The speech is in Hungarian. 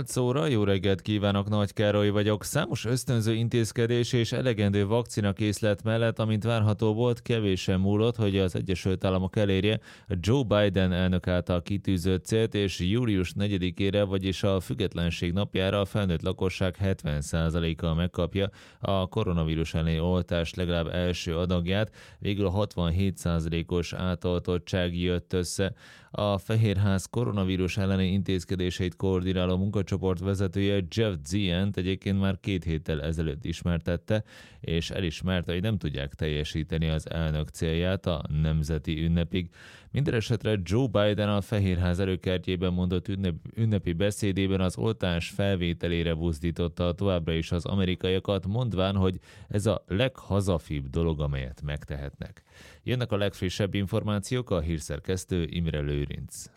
8 óra, jó reggelt kívánok, Nagy Károly vagyok. Számos ösztönző intézkedés és elegendő vakcinakészlet mellett, amint várható volt, kevésen múlott, hogy az Egyesült Államok elérje a Joe Biden elnök által kitűzött célt, és július 4-ére, vagyis a Függetlenség napjára a felnőtt lakosság 70%-a megkapja a koronavírus elleni oltás legalább első adagját. Végül a 67%-os átoltottság jött össze. A Fehérház koronavírus elleni intézkedéseit koordináló munkacsoport vezetője Jeff Zients egyébként már 2 héttel ezelőtt ismertette, és elismerte, hogy nem tudják teljesíteni az elnök célját a nemzeti ünnepig. Mindenesetre Joe Biden a Fehérház előkertjében mondott ünnepi beszédében az oltás felvételére buzdította továbbra is az amerikaiakat, mondván, hogy ez a leghazafibb dolog, amelyet megtehetnek. Jönnek a legfrissebb információk, a hírszerkesztő Imre Lőrinc.